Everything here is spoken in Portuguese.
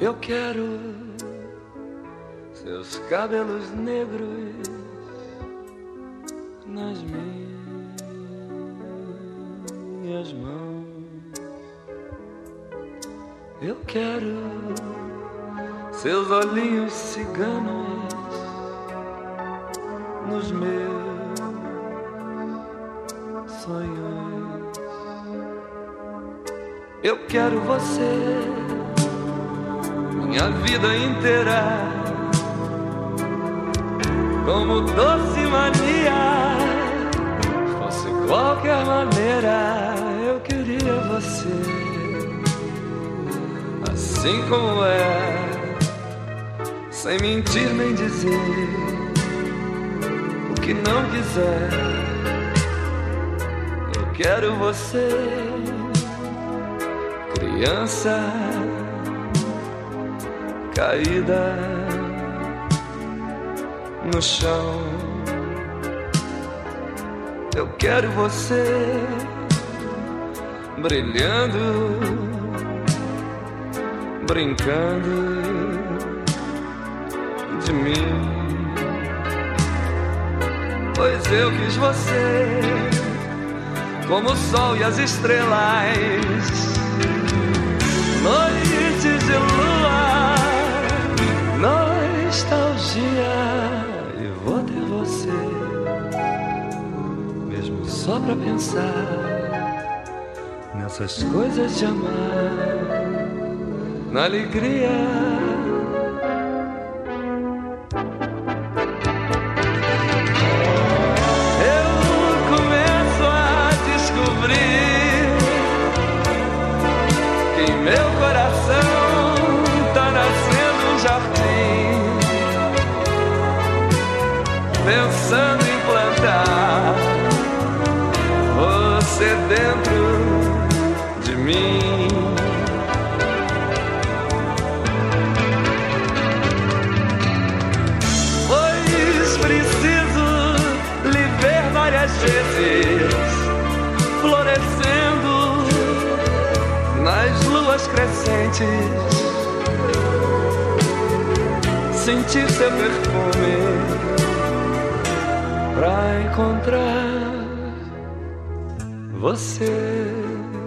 Eu quero seus cabelos negros nas minhas mãos. Eu quero seus olhinhos ciganos nos meus sonhos. Eu quero você minha vida inteira, como doce mania. Fosse qualquer maneira, eu queria você assim como é, sem mentir nem dizer o que não quiser. Eu quero você, criança caída no chão. Eu quero você brilhando, brincando de mim. Pois eu quis você como o sol e as estrelas, noites de lua, nostalgia. E vou ter você, mesmo só pra pensar nessas coisas de amar, na alegria. Meu coração tá nascendo um jardim, pensando em plantar você dentro de mim. Pois preciso lhe ver várias vezes florescendo nas luas crescentes, sentir seu perfume pra encontrar você.